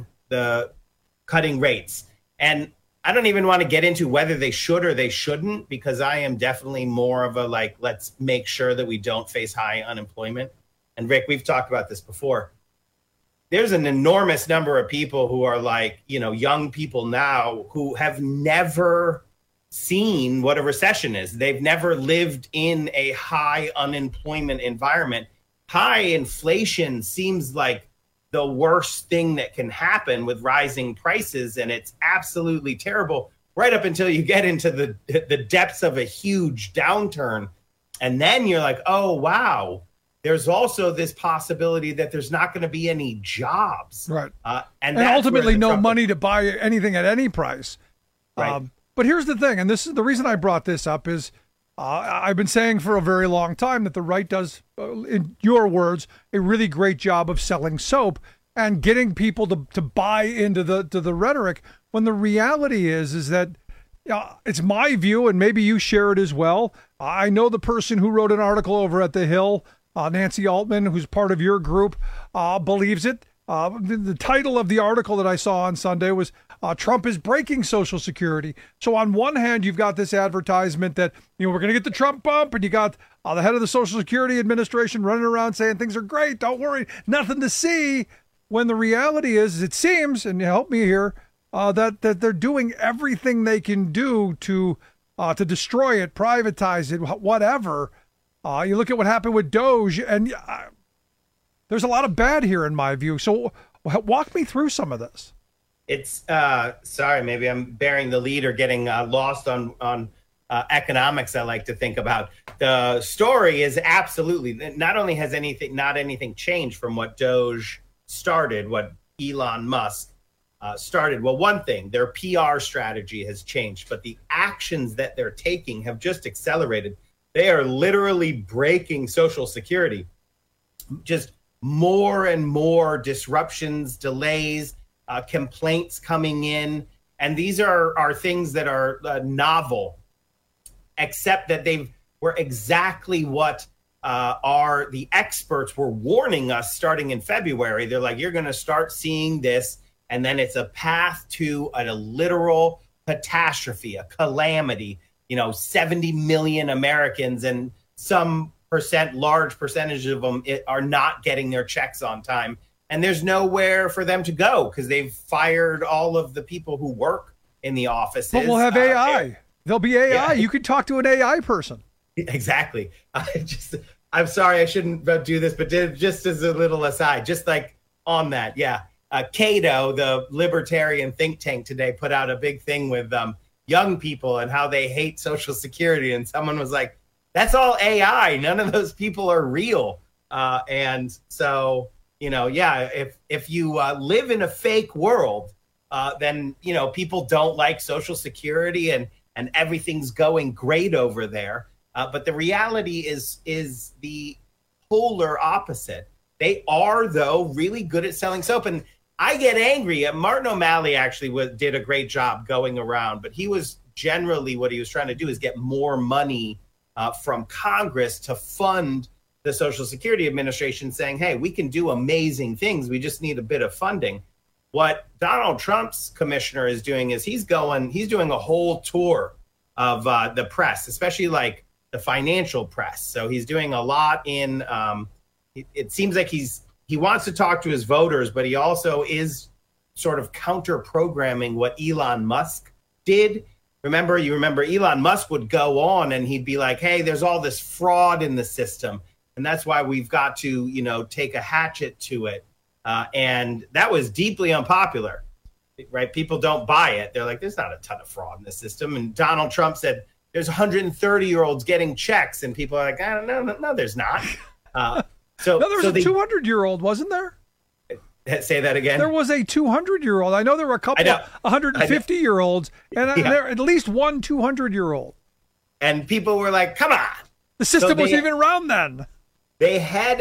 rates. And I don't even want to get into whether they should or they shouldn't, because I am definitely more of a let's make sure that we don't face high unemployment. And Rick, we've talked about this before. There's an enormous number of people who are young people now who have never seen what a recession is. They've never lived in a high unemployment environment. High inflation seems like the worst thing that can happen with rising prices, and it's absolutely terrible right up until you get into the depths of a huge downturn. And then you're like, oh, wow, there's also this possibility that there's not going to be any jobs. Right. And ultimately no money to buy anything at any price. Right. But here's the thing, and this is the reason I brought this up is I've been saying for a very long time that the right does, in your words, a really great job of selling soap and getting people to buy into the rhetoric, when the reality is that it's my view, and maybe you share it as well. I know the person who wrote an article over at The Hill, Nancy Altman, who's part of your group, believes it. The title of the article that I saw on Sunday was Trump is breaking Social Security. So on one hand, you've got this advertisement that, we're going to get the Trump bump, and you got the head of the Social Security Administration running around saying things are great, don't worry, nothing to see. When the reality is, it seems, and help me here, that they're doing everything they can do to destroy it, privatize it, whatever. You look at what happened with Doge, and there's a lot of bad here in my view. So walk me through some of this. it's sorry, maybe I'm bearing the lead or getting lost on economics. I like to think about. The story is absolutely not only has anything changed from what Doge started, what Elon Musk started. Well, one thing, their PR strategy has changed, but the actions that they're taking have just accelerated. They are literally breaking Social Security. Just more and more disruptions, delays, complaints coming in. And these are things that are novel, except that they were exactly what the experts were warning us starting in February. They're like, you're going to start seeing this, and then it's a path to a literal catastrophe, a calamity. 70 million Americans and some large percentage of them are not getting their checks on time. And there's nowhere for them to go because they've fired all of the people who work in the offices. But we'll have AI. There'll be AI. Yeah. You could talk to an AI person. Exactly. I'm sorry, I shouldn't do this, but just as a little aside, just like on that. Yeah. Cato, the libertarian think tank today, put out a big thing with young people and how they hate Social Security. And someone was like, that's all AI. None of those people are real. And so, if you live in a fake world, then, people don't like Social Security and everything's going great over there. But the reality is the polar opposite. They are, though, really good at selling soap. And I get angry. Martin O'Malley actually did a great job going around, but he was generally what he was trying to do is get more money from Congress to fund the Social Security Administration, saying, hey, we can do amazing things. We just need a bit of funding. What Donald Trump's commissioner is doing is he's doing a whole tour of the press, especially like the financial press. So he's doing a lot in it seems like he wants to talk to his voters, but he also is sort of counter programming what Elon Musk did. You remember Elon Musk would go on and he'd be like, hey, there's all this fraud in the system. And that's why we've got to, take a hatchet to it. And that was deeply unpopular, right? People don't buy it. They're like, there's not a ton of fraud in the system. And Donald Trump said, there's 130-year-olds getting checks. And people are like, I don't know. No, there's not. There was a 200-year-old, wasn't there? Say that again. There was a 200-year-old. I know there were a couple of 150-year-olds, and there at least one 200-year-old. And people were like, come on. The system wasn't even around then. They have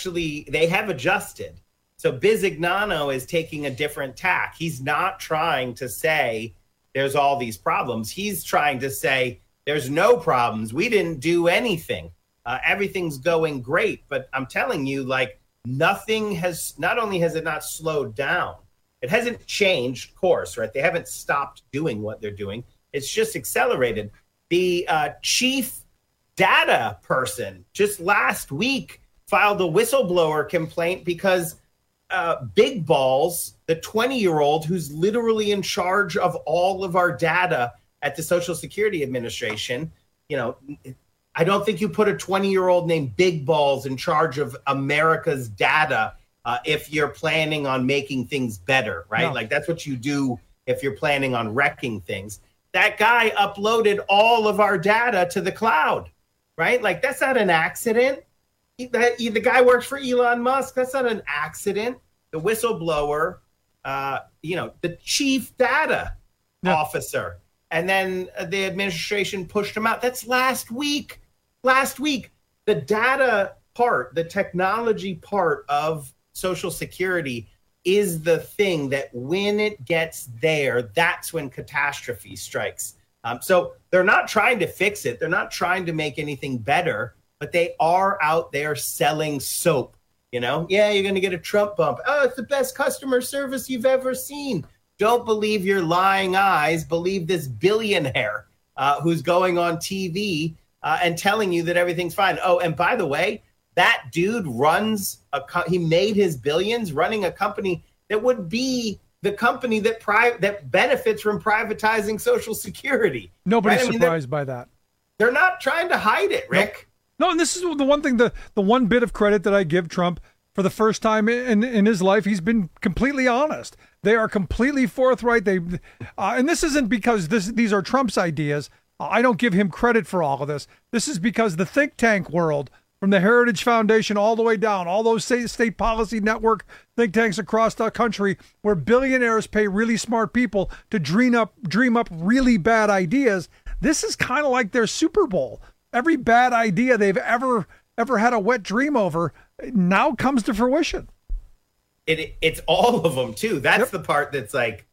adjusted. So Bizignano is taking a different tack. He's not trying to say there's all these problems. He's trying to say there's no problems. We didn't do anything. Everything's going great. But I'm telling you, like, not only has it not slowed down, it hasn't changed course, right? They haven't stopped doing what they're doing. It's just accelerated. The chief data person just last week filed a whistleblower complaint because Big Balls, the 20-year-old who's literally in charge of all of our data at the Social Security Administration, I don't think you put a 20-year-old named Big Balls in charge of America's data if you're planning on making things better, right? No. Like, that's what you do if you're planning on wrecking things. That guy uploaded all of our data to the cloud, right? Like, that's not an accident. The guy works for Elon Musk. That's not an accident. The whistleblower, the chief data officer. And then the administration pushed him out. That's last week. The data part, the technology part of Social Security is the thing that when it gets there, that's when catastrophe strikes. So they're not trying to fix it. They're not trying to make anything better, but they are out there selling soap. Yeah, you're going to get a Trump bump. Oh, it's the best customer service you've ever seen. Don't believe your lying eyes. Believe this billionaire who's going on TV and telling you that everything's fine. Oh, and by the way, that dude he made his billions running a company that would be the company that benefits from privatizing Social Security. Nobody's surprised by that. They're not trying to hide it, Rick. No, and this is the one thing, the one bit of credit that I give Trump. for the first time in his life, he's been completely honest. They are completely forthright. And this isn't because these are Trump's ideas. I don't give him credit for all of this. This is because the think tank world, from the Heritage Foundation all the way down, all those state policy network think tanks across the country, where billionaires pay really smart people to dream up really bad ideas. This is kind of like their Super Bowl. Every bad idea they've ever had a wet dream over now comes to fruition. It's all of them too. That's the part that's like,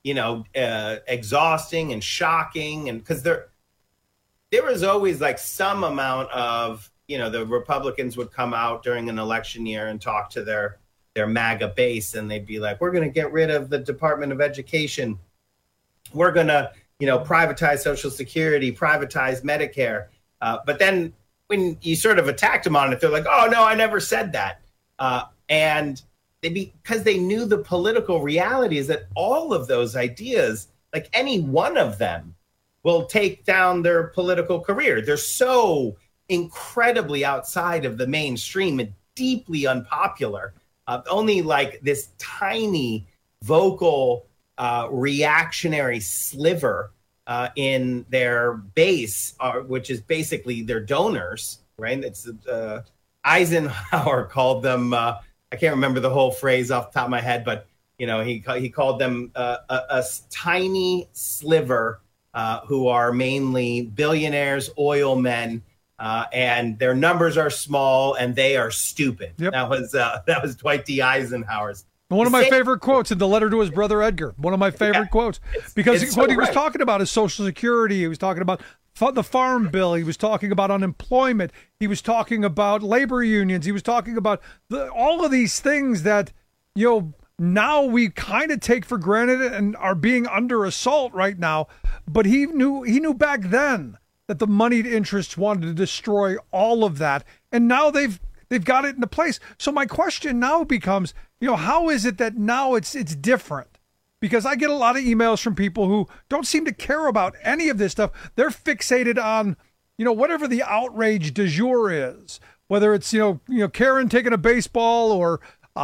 exhausting and shocking, and because there was always like some amount of, the Republicans would come out during an election year and talk to their MAGA base, and they'd be like, we're going to get rid of the Department of Education. We're going to, privatize Social Security, privatize Medicare. But then when you sort of attacked them on it, they're like, oh, no, I never said that. And because they knew the political reality is that all of those ideas, like any one of them, will take down their political career. They're so incredibly outside of the mainstream and deeply unpopular. Only like this tiny vocal reactionary sliver in their base, which is basically their donors, right? It's Eisenhower called them, I can't remember the whole phrase off the top of my head, but he called them a tiny sliver who are mainly billionaires, oil men, and their numbers are small and they are stupid. Yep. That was Dwight D. Eisenhower's. One of my favorite quotes in the letter to his brother Edgar. One of my favorite quotes, because what he was talking about is Social Security. He was talking about the Farm Bill. He was talking about unemployment. He was talking about labor unions. He was talking about all of these things that, now we kind of take for granted and are being under assault right now. But he knew back then that the moneyed interests wanted to destroy all of that. And now they've got it into place. So my question now becomes, how is it that now it's different? Because I get a lot of emails from people who don't seem to care about any of this stuff. They're fixated on, whatever the outrage du jour is, whether it's, Karen taking a baseball or,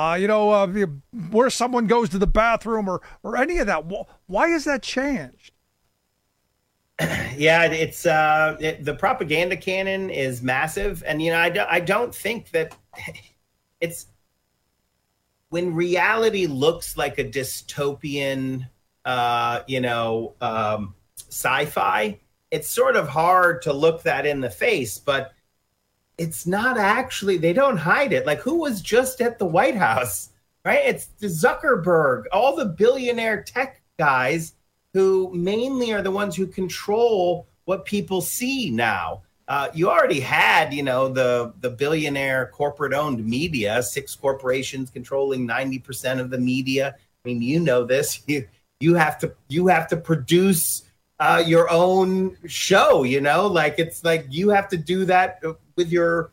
where someone goes to the bathroom or any of that. Why has that changed? Yeah, it's the propaganda cannon is massive. And, I don't think that it's when reality looks like a dystopian, sci-fi, it's sort of hard to look that in the face, but it's not actually, they don't hide it. Like, who was just at the White House, right? It's the Zuckerberg, all the billionaire tech guys who mainly are the ones who control what people see now. You already had, the billionaire corporate-owned media, 6 corporations controlling 90% of the media. I mean, this. You have to produce your own show. It's like you have to do that with your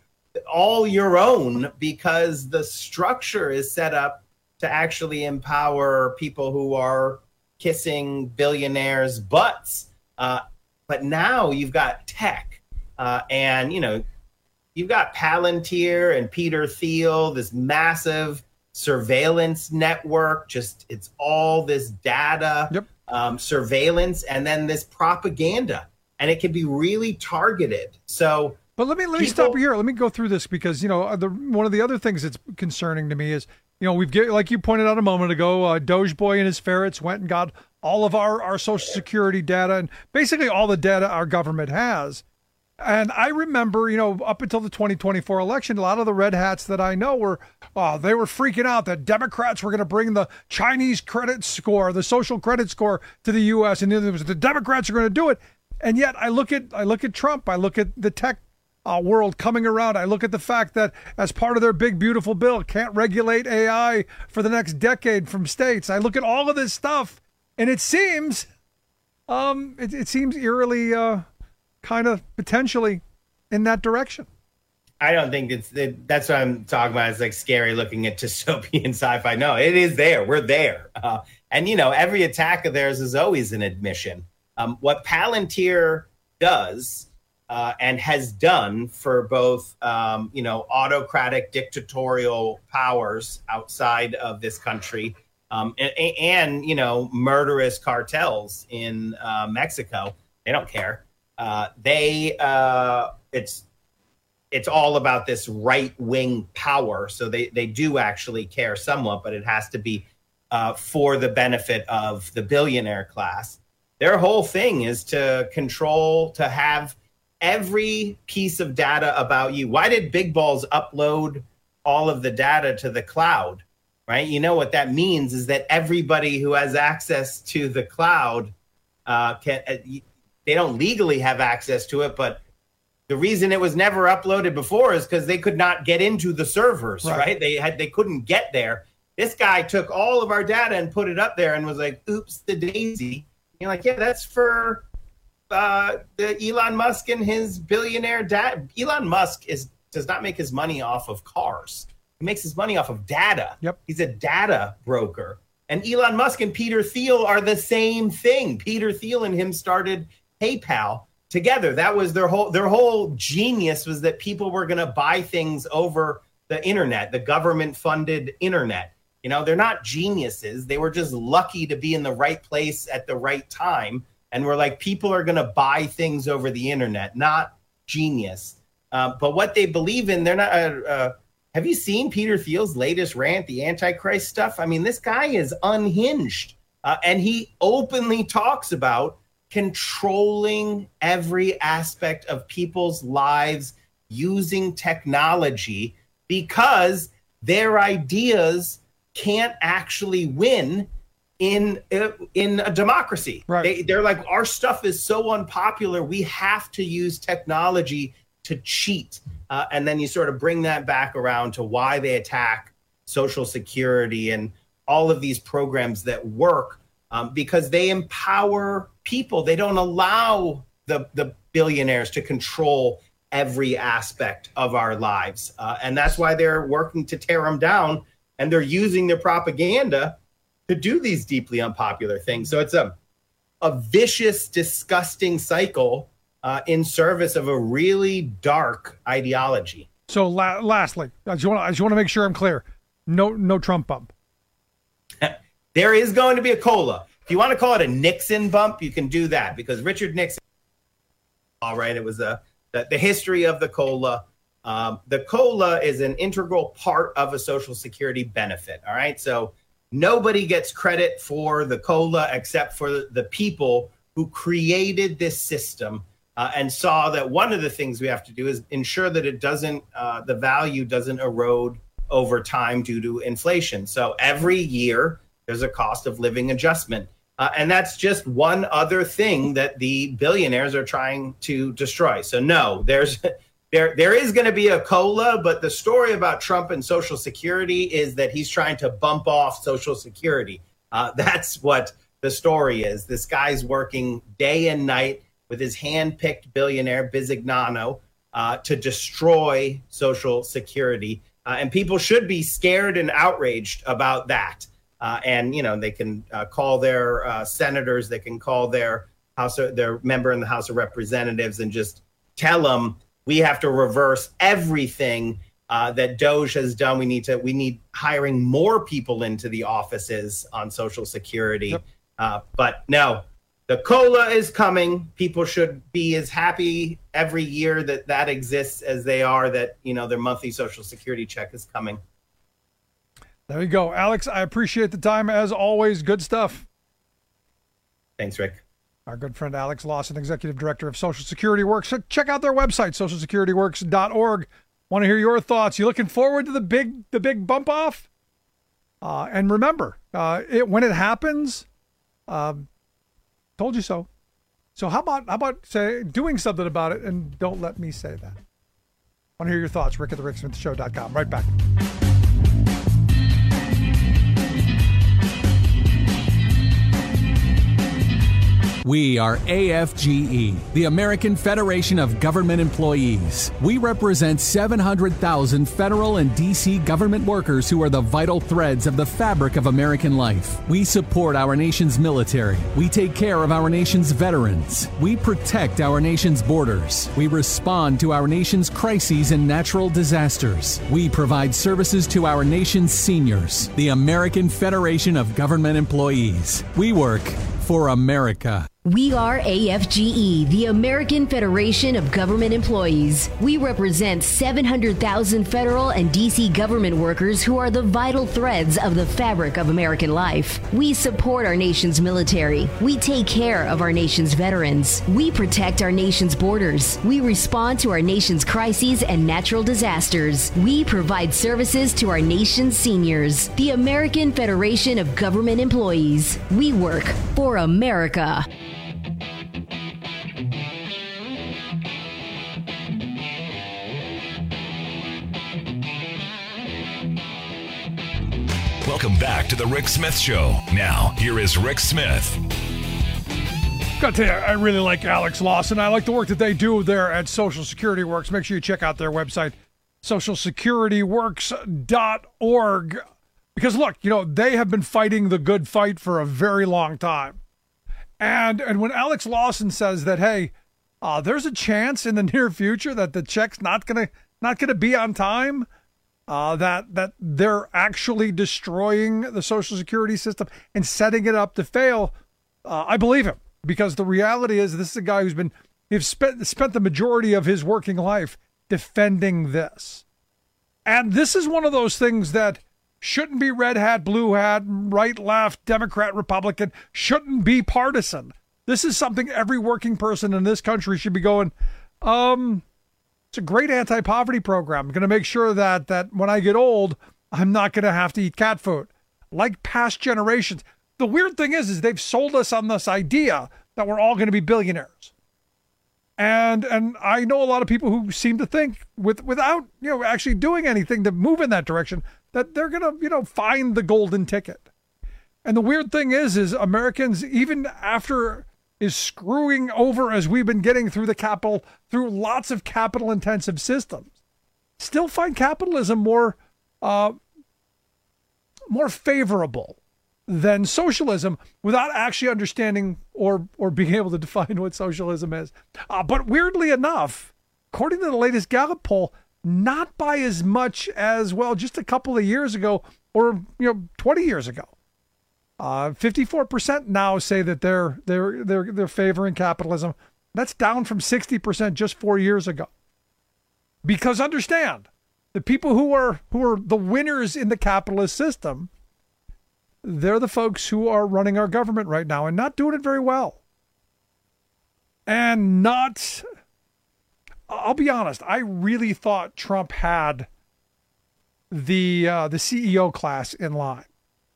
own, because the structure is set up to actually empower people who are kissing billionaires' butts. But now you've got tech. And you've got Palantir and Peter Thiel, this massive surveillance network. It's all this data, surveillance, and then this propaganda, and it can be really targeted. So, but let me stop here. Let me go through this, because one of the other things that's concerning to me is like you pointed out a moment ago, Doge Boy and his ferrets went and got all of our Social Security data and basically all the data our government has. And I remember, up until the 2024 election, a lot of the red hats that I know they were freaking out that Democrats were going to bring the Chinese credit score, the social credit score, to the U.S. and it was the Democrats are going to do it. And yet I look at Trump, I look at the tech world coming around. I look at the fact that as part of their big, beautiful bill, can't regulate AI for the next decade from states. I look at all of this stuff, and it seems, it seems eerily, kind of potentially in that direction. I don't think that's what I'm talking about. It's like scary looking at dystopian sci-fi. No, it is there. We're there. And, every attack of theirs is always an admission. What Palantir does and has done for both, autocratic dictatorial powers outside of this country and murderous cartels in Mexico. They don't care. It's all about this right-wing power. So they do actually care somewhat, but it has to be for the benefit of the billionaire class. Their whole thing is to control, to have every piece of data about you. Why did Big Balls upload all of the data to the cloud, right? You know what that means is that everybody who has access to the cloud they don't legally have access to it, but the reason it was never uploaded before is because they could not get into the servers, right? They couldn't get there. This guy took all of our data and put it up there and was like, oops, the daisy. You're like, yeah, that's for the Elon Musk and his billionaire dad. Elon Musk does not make his money off of cars. He makes his money off of data. Yep. He's a data broker. And Elon Musk and Peter Thiel are the same thing. Peter Thiel and him started PayPal together. That was their whole genius, was that people were going to buy things over the internet, the government-funded internet. They're not geniuses. They were just lucky to be in the right place at the right time. And we're like, people are going to buy things over the internet, not genius. But what they believe in, they're not. Have you seen Peter Thiel's latest rant, the Antichrist stuff? I mean, this guy is unhinged. And he openly talks about controlling every aspect of people's lives using technology because their ideas can't actually win in a democracy. Right. They're like, our stuff is so unpopular, we have to use technology to cheat. And then you sort of bring that back around to why they attack Social Security and all of these programs that work, because they empower people. They don't allow the billionaires to control every aspect of our lives. And that's why they're working to tear them down. And they're using their propaganda to do these deeply unpopular things. So it's a vicious, disgusting cycle in service of a really dark ideology. So lastly, I just want to make sure I'm clear. No Trump bump. There is going to be a COLA. If you want to call it a Nixon bump, you can do that, because Richard Nixon, all right, it was the history of the COLA. The COLA is an integral part of a Social Security benefit, all right? So nobody gets credit for the COLA except for the people who created this system and saw that one of the things we have to do is ensure that it doesn't, the value doesn't erode over time due to inflation. So every year there's a cost of living adjustment. And that's just one other thing that the billionaires are trying to destroy. So no, there is going to be a COLA, but the story about Trump and Social Security is that he's trying to bump off Social Security. That's what the story is. This guy's working day and night with his hand-picked billionaire, Bisignano, to destroy Social Security. And people should be scared and outraged about that. And, they can call their senators, they can call their member in the House of Representatives and just tell them, we have to reverse everything that DOJ has done. We need hiring more people into the offices on Social Security. Yep. But no, the COLA is coming. People should be as happy every year that exists as they are that, their monthly Social Security check is coming. There you go. Alex, I appreciate the time. As always, good stuff. Thanks, Rick. Our good friend Alex Lawson, Executive Director of Social Security Works. Check out their website, socialsecurityworks.org. Want to hear your thoughts. You looking forward to the big bump off? And remember, when it happens, told you so. So how about say doing something about it, and don't let me say that. Want to hear your thoughts? Rick at the RickSmithShow.com. Right back. We are AFGE, the American Federation of Government Employees. We represent 700,000 federal and D.C. government workers who are the vital threads of the fabric of American life. We support our nation's military. We take care of our nation's veterans. We protect our nation's borders. We respond to our nation's crises and natural disasters. We provide services to our nation's seniors. The American Federation of Government Employees. We work for America. We are AFGE, the American Federation of Government Employees. We represent 700,000 federal and D.C. government workers who are the vital threads of the fabric of American life. We support our nation's military. We take care of our nation's veterans. We protect our nation's borders. We respond to our nation's crises and natural disasters. We provide services to our nation's seniors. The American Federation of Government Employees. We work for America. Welcome back to the Rick Smith Show. Now, here is Rick Smith. Gotta tell you, I really like Alex Lawson. I like the work that they do there at Social Security Works. Make sure you check out their website, socialsecurityworks.org. Because look, they have been fighting the good fight for a very long time. And when Alex Lawson says that, hey, there's a chance in the near future that the check's not gonna be on time, that they're actually destroying the Social Security system and setting it up to fail, I believe him, because the reality is this is a guy who's spent the majority of his working life defending this. And this is one of those things that shouldn't be red hat, blue hat, right, left, Democrat, Republican, shouldn't be partisan. This is something every working person in this country should be going, it's a great anti-poverty program. I'm going to make sure that when I get old, I'm not going to have to eat cat food like past generations. The weird thing is they've sold us on this idea that we're all going to be billionaires. And I know a lot of people who seem to think without, actually doing anything to move in that direction, that they're going to, find the golden ticket. And the weird thing is Americans, even after is screwing over as we've been getting through lots of capital intensive systems, still find capitalism more favorable than socialism without actually understanding or being able to define what socialism is. But weirdly enough, according to the latest Gallup poll, not by as much as, just a couple of years ago or 20 years ago. 54% now say that they're favoring capitalism. That's down from 60% just 4 years ago. Because understand, the people who are the winners in the capitalist system, they're the folks who are running our government right now and not doing it very well. And I'll be honest, I really thought Trump had the CEO class in line.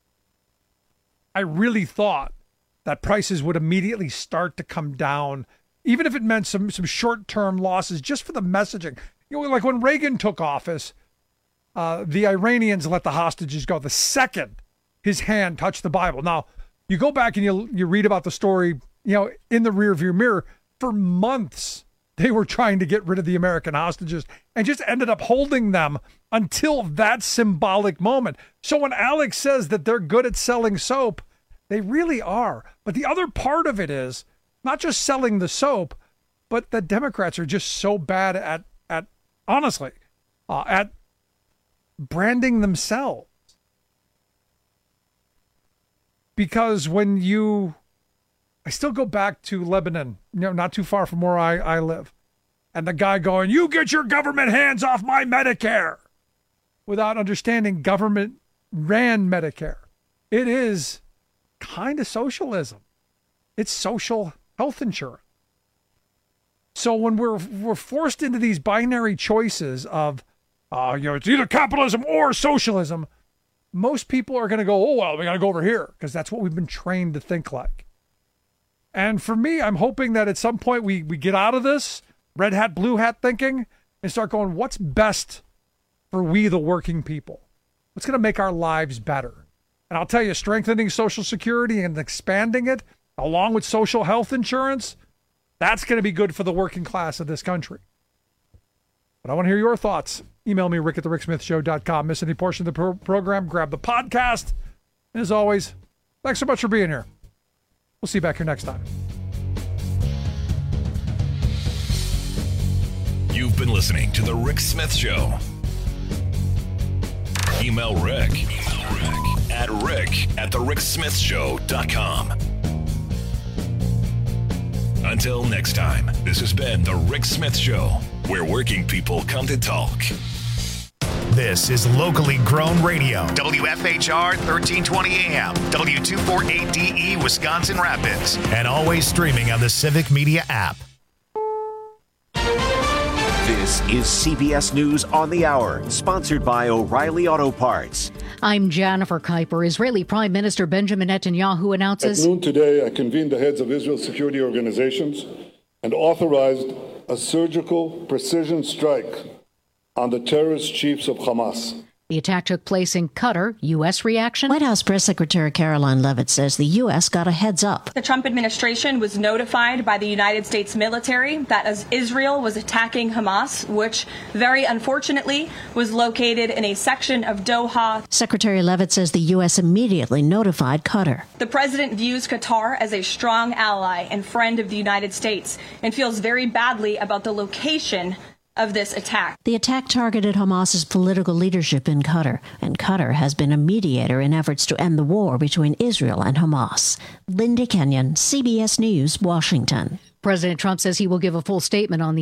I really thought that prices would immediately start to come down, even if it meant some short-term losses just for the messaging. Like when Reagan took office, the Iranians let the hostages go the second his hand touched the Bible. Now, you go back and you read about the story, in the rearview mirror. For months, they were trying to get rid of the American hostages and just ended up holding them until that symbolic moment. So when Alex says that they're good at selling soap, they really are. But the other part of it is not just selling the soap, but the Democrats are just so bad at honestly, at branding themselves. Because I still go back to Lebanon, not too far from where I live. And the guy going, "You get your government hands off my Medicare," without understanding government ran Medicare. It is kind of socialism. It's social health insurance. So when we're forced into these binary choices of, it's either capitalism or socialism, most people are going to go, we got to go over here because that's what we've been trained to think like. And for me, I'm hoping that at some point we get out of this red hat, blue hat thinking and start going, what's best for we, the working people? What's going to make our lives better? And I'll tell you, strengthening Social Security and expanding it along with social health insurance, that's going to be good for the working class of this country. But I want to hear your thoughts. Email me, rick@thericksmithshow.com. Miss any portion of the program, grab the podcast. And as always, thanks so much for being here. We'll see you back here next time. You've been listening to The Rick Smith Show. Email Rick at rick@thericksmithshow.com. Until next time, this has been The Rick Smith Show, where working people come to talk. This is locally grown radio. WFHR 1320 AM, W248DE, Wisconsin Rapids, and always streaming on the Civic Media app. This is CBS News on the Hour, sponsored by O'Reilly Auto Parts. I'm Jennifer Kuiper. Israeli Prime Minister Benjamin Netanyahu announces... At noon today, I convened the heads of Israel's security organizations and authorized a surgical precision strike on the terrorist chiefs of Hamas. The attack took place in Qatar. U.S. reaction? White House Press Secretary Caroline Leavitt says the U.S. got a heads up. The Trump administration was notified by the United States military that as Israel was attacking Hamas, which very unfortunately was located in a section of Doha. Secretary Leavitt says the U.S. immediately notified Qatar. The president views Qatar as a strong ally and friend of the United States and feels very badly about the location of this attack. The attack targeted Hamas's political leadership in Qatar, and Qatar has been a mediator in efforts to end the war between Israel and Hamas. Linda Kenyon, CBS News, Washington. President Trump says he will give a full statement on the